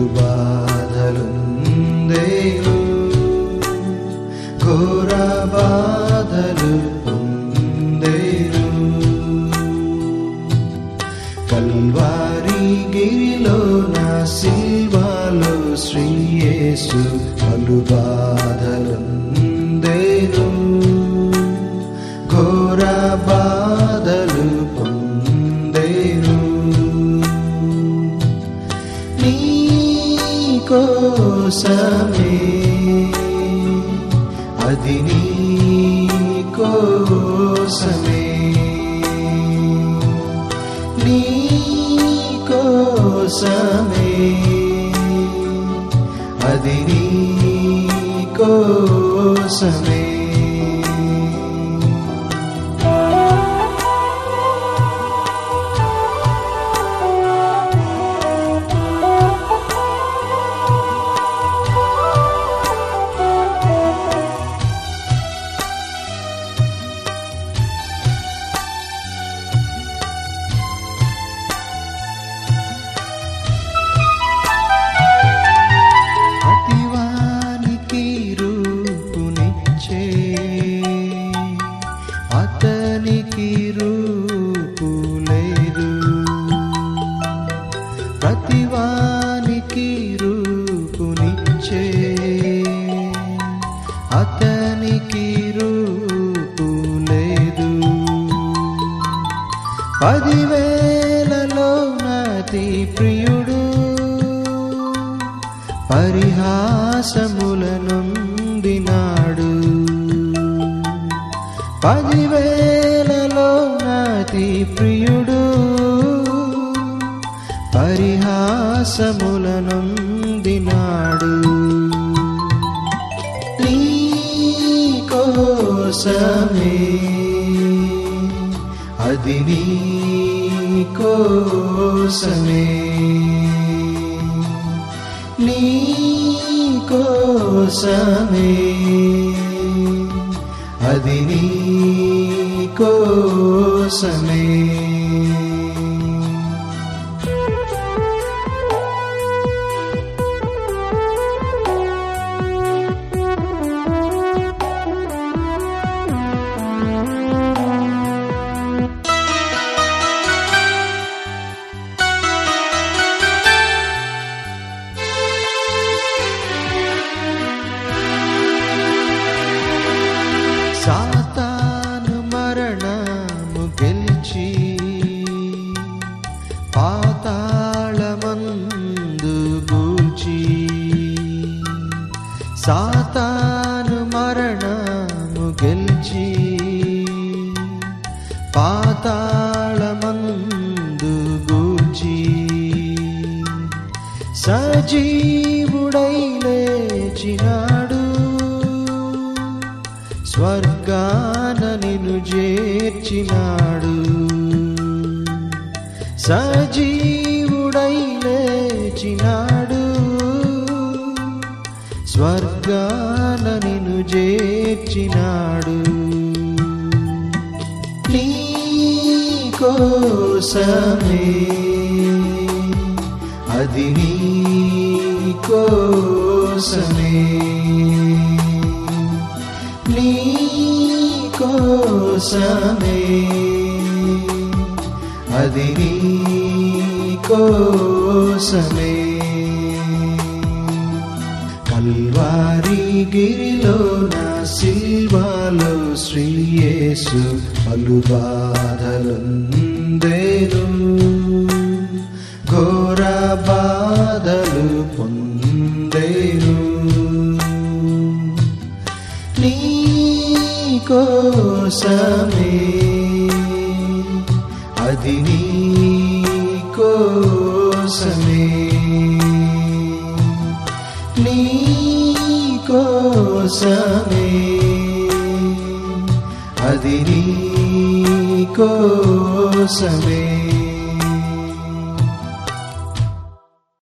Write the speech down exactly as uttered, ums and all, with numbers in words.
పలు బాధలుందేను, ఘోర బాధలు పొందేను. కల్వారి గిరిలో నా సిల్వాలో శ్రీ యేసు పలు బాధలుందేను, ఘోర బాధలు పొందేను. నీ కోసమే, అది నీ కోసమే, నీ కోసమే, అది నీ కోసమే. అతనికి రూపు లేదు, ప్రతివానికి రూపునిచ్చే అతనికి రూపు లేదు. పదివేలలో నాతి ప్రియుడు పరిహాసములనొందినాడు, పదివేలలో నాతి ప్రియుడు పరిహాసములనొందినాడు. నీ కోసమే, అది నీ కోసమే, నీ కోసమే, అది నీ కోసమే. సాతాను మరణము గెలిచి పాతాళమందు గూల్చి, సాతాను మరణము గెలిచి పాతాళమందు గూల్చి, సజీవుడై లేచినాడు, స్వర్గాన నిన్ను చేర్చినాడు. సజీవుడై లేచినాడు, స్వర్గాన నిన్ను చేర్చినాడు. నీ కోసమే, అది నీ కోసమే, నీ కోసమే, అది నీ కోసమే. కల్వారి గిరిలో నా సిల్వాలో శ్రీ యేసు పలు బాధలుందేను, ఘోర బాధలు పొందేను. నీ కోసమే, అది నీ కోసమే, నీ కోసమే, అది నీ కోసమే.